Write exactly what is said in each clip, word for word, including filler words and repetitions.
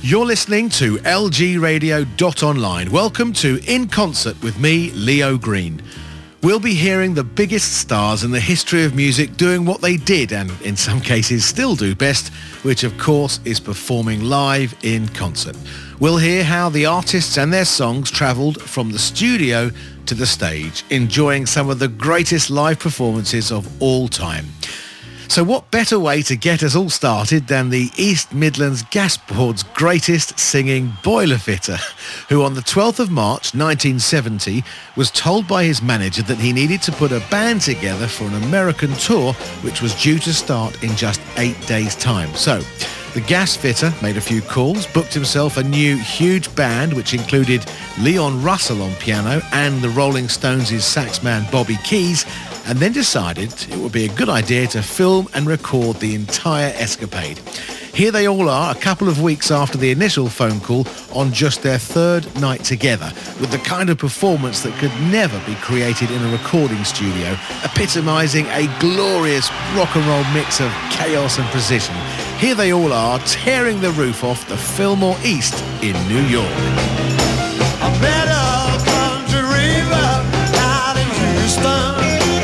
You're listening to L G Radio dot online. Welcome to In Concert with me, Leo Green. We'll be hearing the biggest stars in the history of music doing what they did and in some cases still do best, which of course is performing live in concert. We'll hear how the artists and their songs travelled from the studio to the stage, enjoying some of the greatest live performances of all time. So what better way to get us all started than the East Midlands Gas Board's greatest singing boiler fitter, who on the twelfth of March nineteen seventy was told by his manager that he needed to put a band together for an American tour which was due to start in just eight days' time. So the gas fitter made a few calls, booked himself a new huge band which included Leon Russell on piano and the Rolling Stones' saxman Bobby Keys, and then decided it would be a good idea to film and record the entire escapade. Here they all are, a couple of weeks after the initial phone call, on just their third night together, with the kind of performance that could never be created in a recording studio, epitomising a glorious rock and roll mix of chaos and precision. Here they all are, tearing the roof off the Fillmore East in New York. I met a country river out in Houston.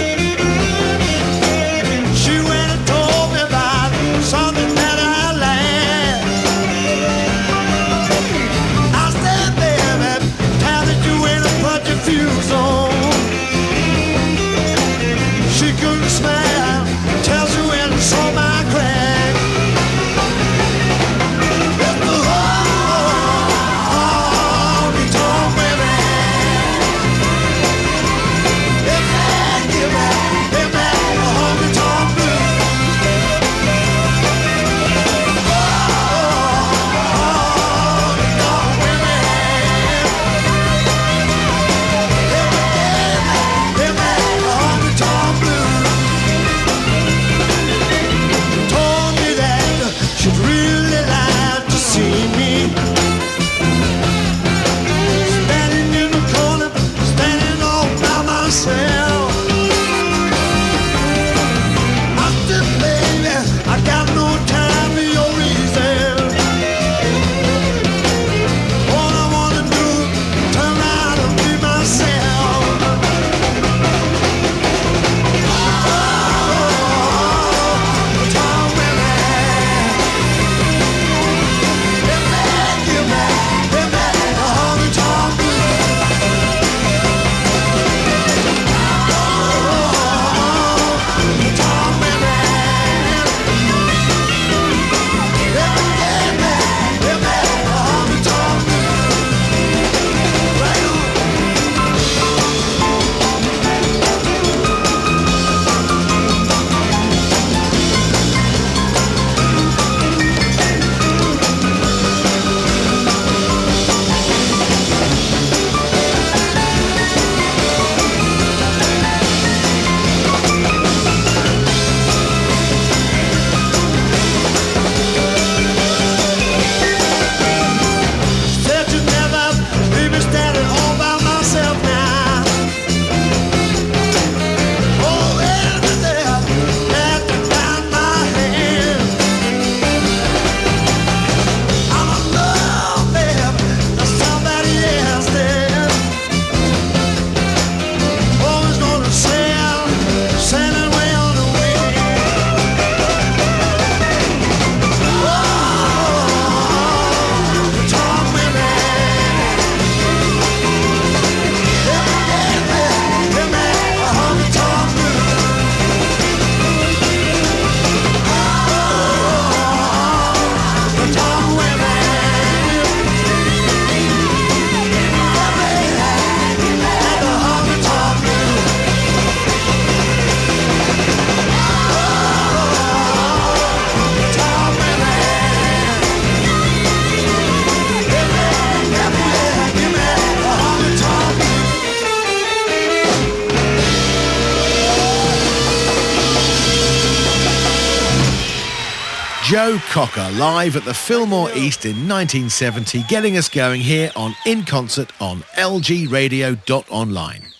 Joe Cocker live at the Fillmore East in nineteen seventy, getting us going here on In Concert on L G Radio dot online.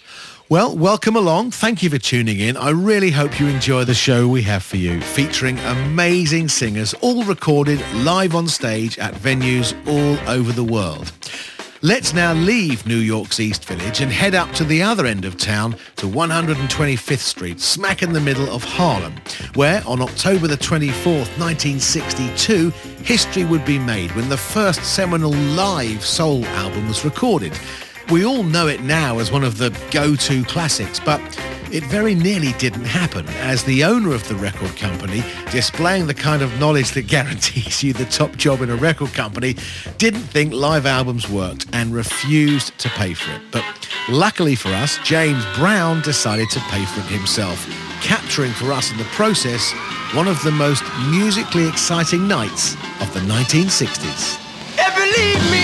Well, welcome along. Thank you for tuning in. I really hope you enjoy the show we have for you, featuring amazing singers, all recorded live on stage at venues all over the world. Let's now leave New York's East Village and head up to the other end of town to one hundred twenty-fifth Street, smack in the middle of Harlem, where on October the twenty-fourth, nineteen sixty-two, history would be made when the first seminal live soul album was recorded. We all know it now as one of the go-to classics, but it very nearly didn't happen, as the owner of the record company, displaying the kind of knowledge that guarantees you the top job in a record company, didn't think live albums worked and refused to pay for it. But luckily for us, James Brown decided to pay for it himself, capturing for us in the process one of the most musically exciting nights of the nineteen sixties. If you leave me,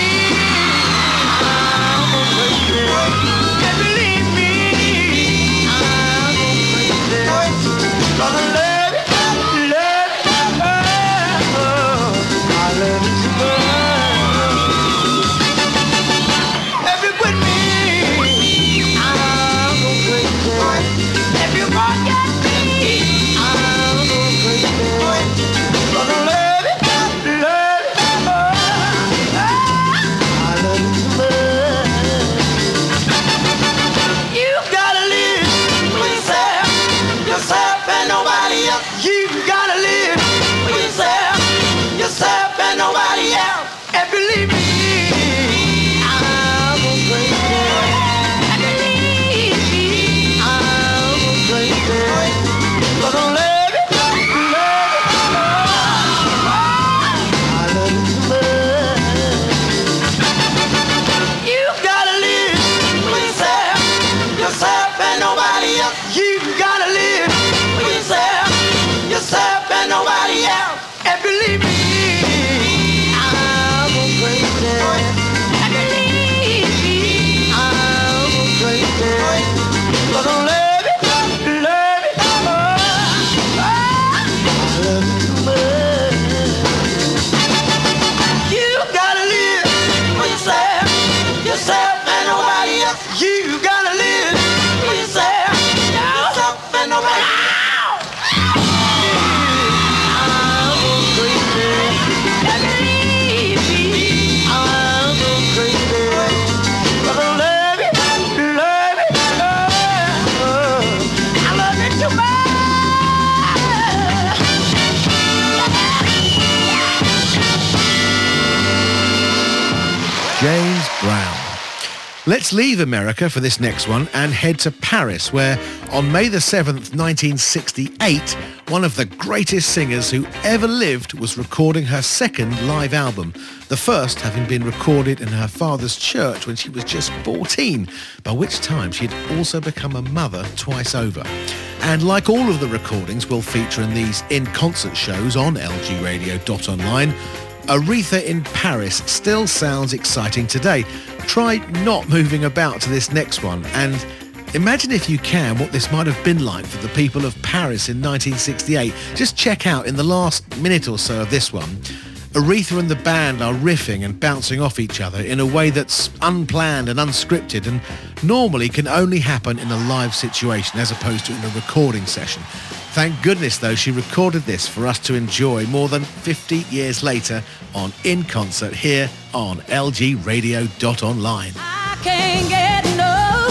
James Brown. Let's leave America for this next one and head to Paris, where on May the seventh, nineteen sixty-eight, one of the greatest singers who ever lived was recording her second live album, the first having been recorded in her father's church when she was just fourteen, by which time she had also become a mother twice over. And like all of the recordings we'll feature in these in-concert shows on L G radio dot online, Aretha in Paris still sounds exciting today. Try not moving about to this next one and imagine, if you can, what this might have been like for the people of Paris in nineteen sixty-eight. Just check out in the last minute or so of this one, Aretha and the band are riffing and bouncing off each other in a way that's unplanned and unscripted and normally can only happen in a live situation as opposed to in a recording session. Thank goodness, though, she recorded this for us to enjoy more than fifty years later on In Concert here on L G radio dot online. I can't get no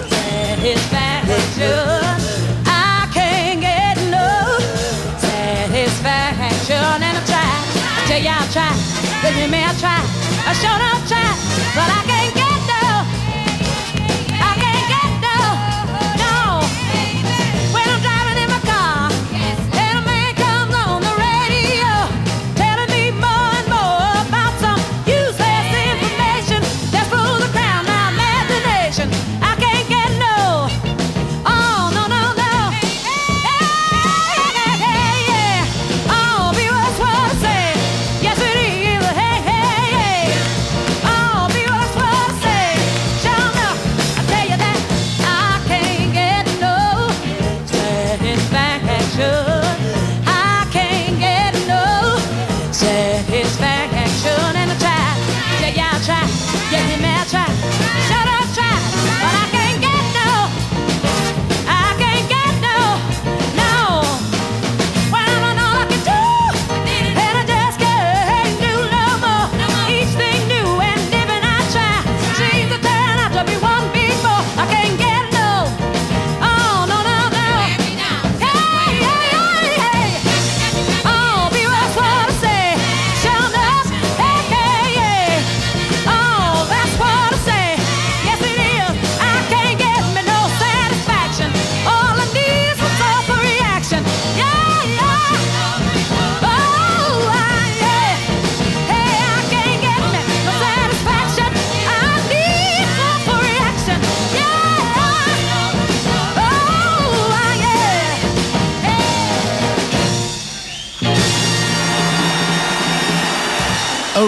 satisfaction. I can't get no satisfaction. And I try, tell you I try, believe me I try, I sure don't try, but I can't get no, I can't get no, no. When I'm driving in my car, and a man comes on the radio, telling me more and more about some useless information that's full of crown my imagination. I can't get no, oh no no no, hey, hey, hey, yeah, oh be what's what I say, yes it is, hey hey hey, oh be what's what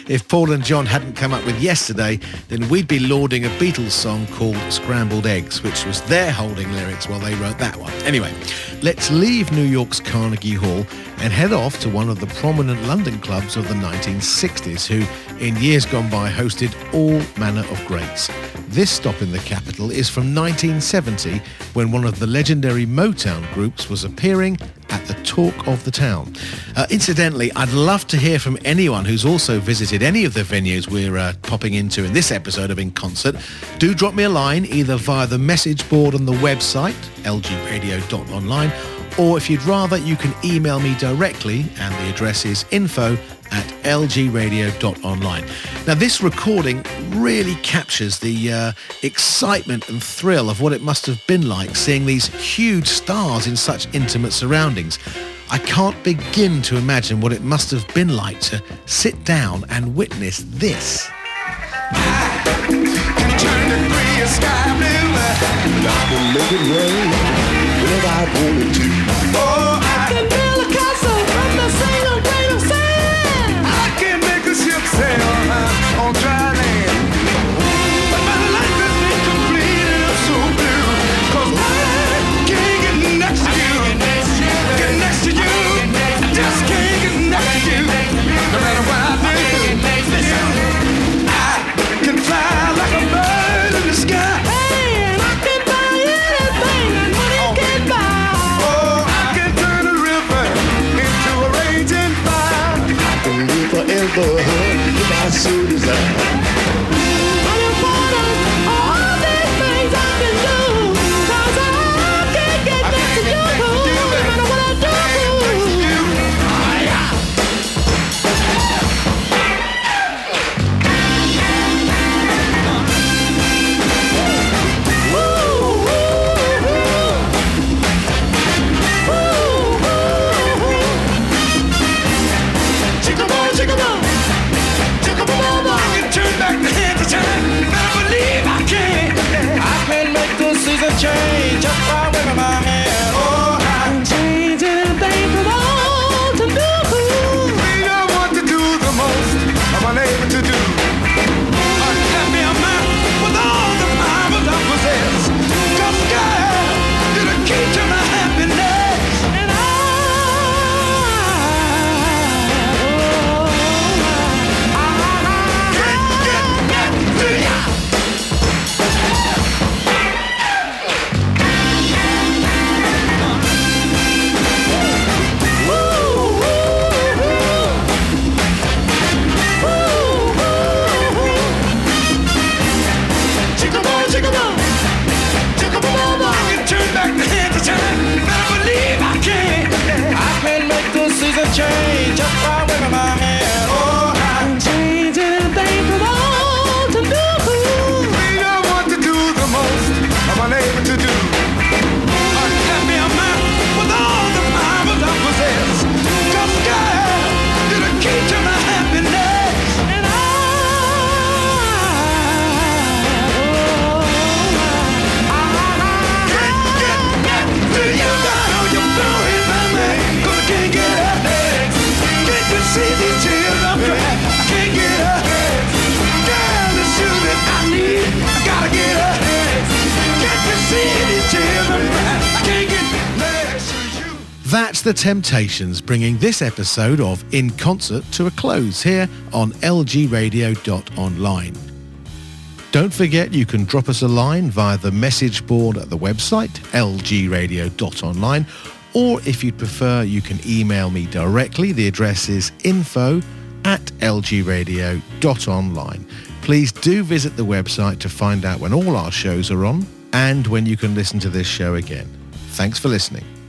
if Paul and John hadn't come up with Yesterday, then we'd be lauding a Beatles song called Scrambled Eggs, which was their holding lyrics while they wrote that one. Anyway, let's leave New York's Carnegie Hall and head off to one of the prominent London clubs of the nineteen sixties, who in years gone by hosted all manner of greats. This stop in the capital is from nineteen seventy, when one of the legendary Motown groups was appearing at the Talk of the Town. Uh, incidentally, I'd love to hear from anyone who's also visited any of the venues we're uh, popping into in this episode of In Concert. Do drop me a line either via the message board on the website, l g radio dot online, or if you'd rather, you can email me directly, and the address is info at l g radio dot online. Now, this recording really captures the uh, excitement and thrill of what it must have been like seeing these huge stars in such intimate surroundings. I can't begin to imagine what it must have been like to sit down and witness this. I can turn the gray sky blue. I can make it rain when I wanted to. Oh, I can build a castle from the single grain of sand. I can make a ship sail uh, on dry land. But my life is incomplete and I'm so blue, 'cause I can't get next to you. Get next to you. I just can't get next to you. No matter what I do, I can fly like a bird in the sky. Hey, and I can buy anything that money can buy. Oh, I can turn a river into a raging fire. I can live forever if I so desire. I am one of all these things I can do, 'cause I can't get next to you, no matter what I do. Change just by waving my hand. Oh, I can change anything from all to do. We know what to do the most. I'm unable to do. But let me a man with all the power I possess. Just God, to the key to my happiness. And I, oh, I, I can't get back to ya. Change just by waving my hand. Oh, I can change anything from all to do. We know what to do the most. I'm unable to do. But let me a man with all the power I possess. Just God, to the key to my happiness. And I, oh, I, I can't get back to you. Now you're blowing my mind, 'cause I can't get up. See these tears I'm crying, I can't get ahead. Girl, the shoe that I need, I gotta get ahead. Can't you see these tears I'm crying, I can't get next to you. That's The Temptations, bringing this episode of In Concert to a close here on l g radio dot online. Don't forget you can drop us a line via the message board at the website, l g radio dot online, or if you'd prefer, you can email me directly. The address is info at l g radio dot online. Please do visit the website to find out when all our shows are on and when you can listen to this show again. Thanks for listening.